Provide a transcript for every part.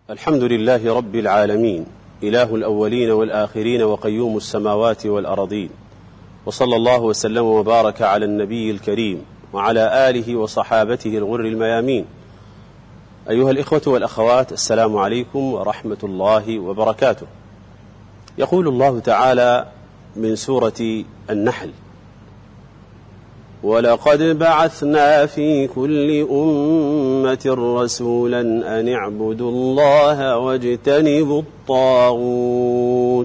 الحمد لله رب العالمين، إله الأولين والآخرين وقيوم السماوات والأرضين، وصلى الله وسلم وبارك على النبي الكريم وعلى آله وصحابته الغر الميامين. أيها الإخوة والأخوات، السلام عليكم ورحمة الله وبركاته. يقول الله تعالى من سورة النحل: ولقد بعثنا في كل أمة رسولا أن اعبدوا الله واجتنبوا الطاغوت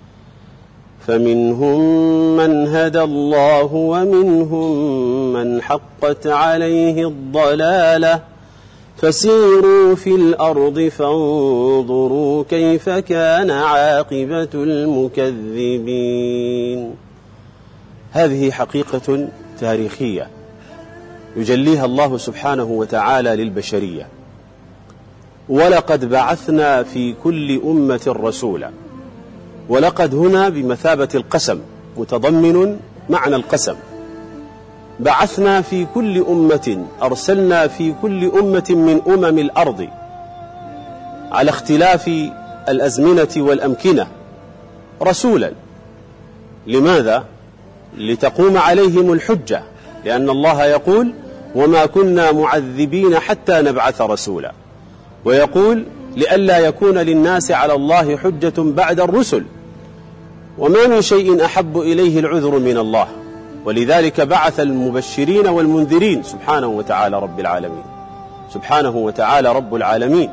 فمنهم من هدى الله ومنهم من حقت عليه الضلالة فسيروا في الأرض فانظروا كيف كان عاقبة المكذبين. هذه حقيقة تاريخية يجليها الله سبحانه وتعالى للبشرية. ولقد بعثنا في كل أمة رسولا، ولقد هنا بمثابة القسم، متضمن معنى القسم. بعثنا في كل أمة، أرسلنا في كل أمة من أمم الأرض على اختلاف الأزمنة والأمكنة رسولا. لماذا؟ لتقوم عليهم الحجة، لأن الله يقول: وما كنا معذبين حتى نبعث رسولا، ويقول: لئلا يكون للناس على الله حجة بعد الرسل، وما من شيء أحب إليه العذر من الله. ولذلك بعث المبشرين والمنذرين سبحانه وتعالى رب العالمين، سبحانه وتعالى رب العالمين.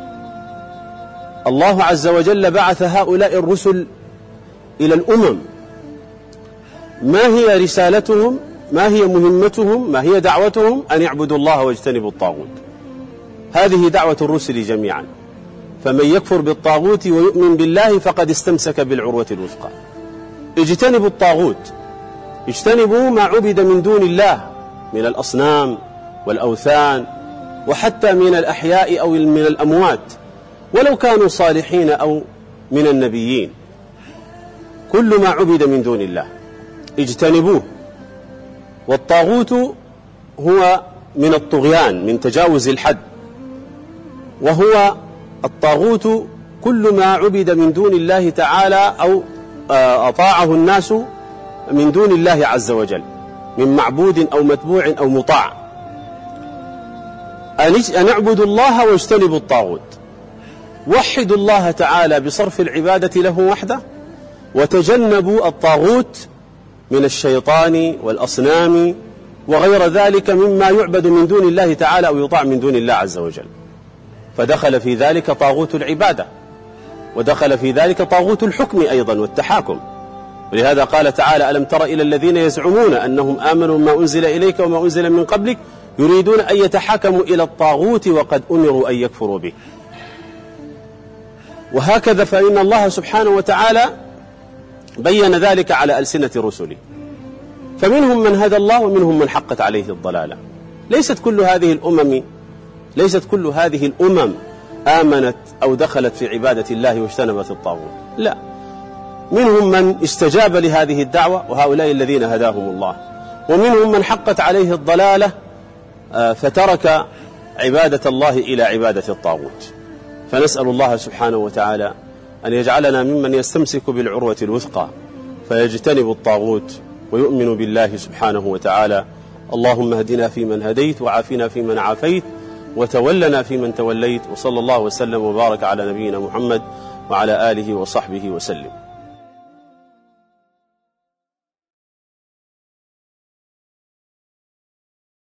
الله عز وجل بعث هؤلاء الرسل إلى الأمم. ما هي رسالتهم؟ ما هي مهمتهم؟ ما هي دعوتهم؟ أن يعبدوا الله واجتنبوا الطاغوت. هذه دعوة الرسل جميعا. فمن يكفر بالطاغوت ويؤمن بالله فقد استمسك بالعروة الوثقى. اجتنبوا الطاغوت، اجتنبوا ما عبد من دون الله من الأصنام والأوثان، وحتى من الأحياء أو من الأموات، ولو كانوا صالحين أو من النبيين. كل ما عبد من دون الله اجتنبوه. والطاغوت هو من الطغيان، من تجاوز الحد، وهو الطاغوت كل ما عبد من دون الله تعالى أو أطاعه الناس من دون الله عز وجل، من معبود أو متبوع أو مطاع. أن اعبدوا الله واجتنبوا الطاغوت. وحدوا الله تعالى بصرف العبادة له وحده، وتجنبوا الطاغوت من الشيطان والأصنام وغير ذلك مما يعبد من دون الله تعالى أو يطاع من دون الله عز وجل. فدخل في ذلك طاغوت العبادة، ودخل في ذلك طاغوت الحكم أيضا والتحاكم. ولهذا قال تعالى: ألم تر إلى الذين يزعمون أنهم آمنوا ما أنزل إليك وما أنزل من قبلك يريدون أن يتحاكموا إلى الطاغوت وقد أمروا أن يكفروا به. وهكذا فإن الله سبحانه وتعالى بين ذلك على ألسنة رسله. فمنهم من هدى الله ومنهم من حقت عليه الضلالة. ليست كل هذه الأمم آمنت أو دخلت في عبادة الله واجتنبت الطاغوت، لا. منهم من استجاب لهذه الدعوة وهؤلاء الذين هداهم الله، ومنهم من حقت عليه الضلالة فترك عبادة الله إلى عبادة الطاغوت. فنسأل الله سبحانه وتعالى أن يجعلنا ممن يستمسك بالعروة الوثقى فيجتنب الطاغوت ويؤمن بالله سبحانه وتعالى. اللهم اهدنا فيمن هديت، وعافنا فيمن عافيت، وتولنا فيمن توليت، وصلى الله وسلم وبارك على نبينا محمد وعلى آله وصحبه وسلم.